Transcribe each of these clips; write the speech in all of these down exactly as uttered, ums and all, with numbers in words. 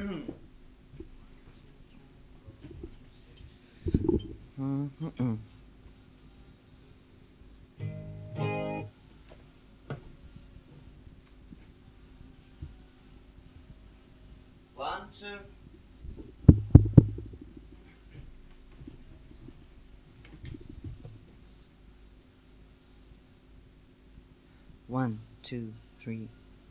Mm-mm. One, two. One, two, three.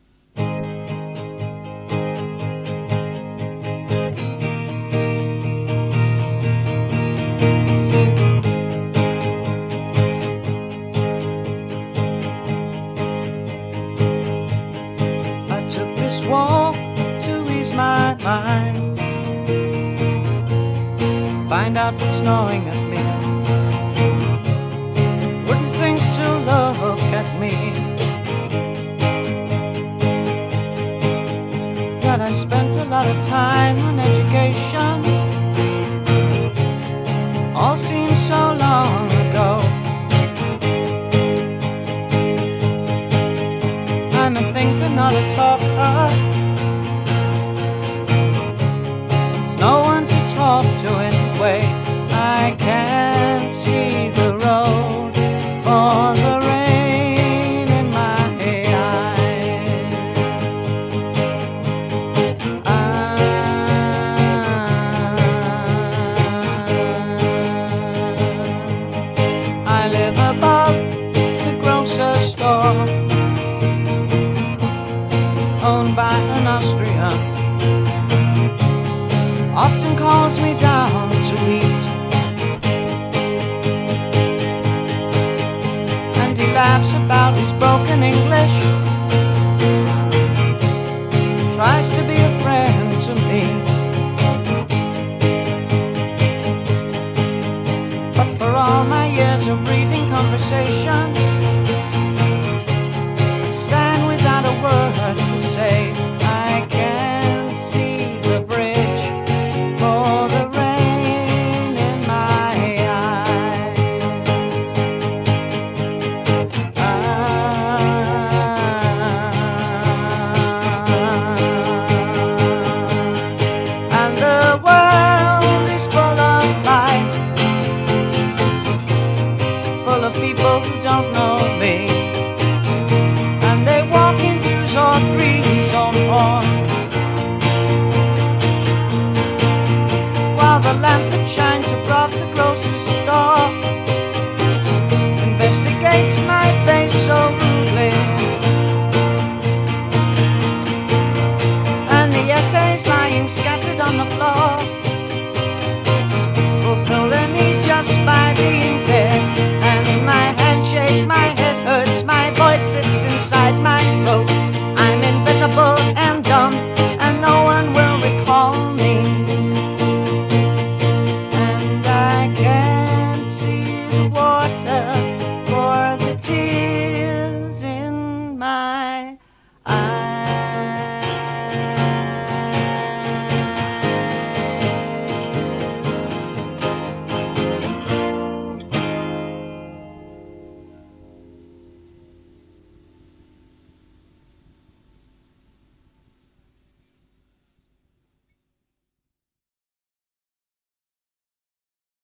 I took this walk to ease my mind, find out what's gnawing at me. Wouldn't think to look at me that I spent a lot of time on education. All seems so long ago. I'm a thinker, not a talker. There's no one to talk to anyway. I can't see the road for the rain in my eyes. I live above the grocer's store, owned by an Austrian. Often calls me down to eat, and he laughs about his broken English, tries to be a friend to me. But for all my years of reading conversation, I stand without a word to say. I can't see the bridge for the rain in my eyes. And the world is full of life, full of people who don't know me, and they walk in twos or threes or more, while the lamp that shines above the grocer's store investigates my face so rudely, and the essays lying scattered on the floor fulfill their need just by being there. And my hand shakes, my head hurts, my voice sits inside my throat. I'm invisible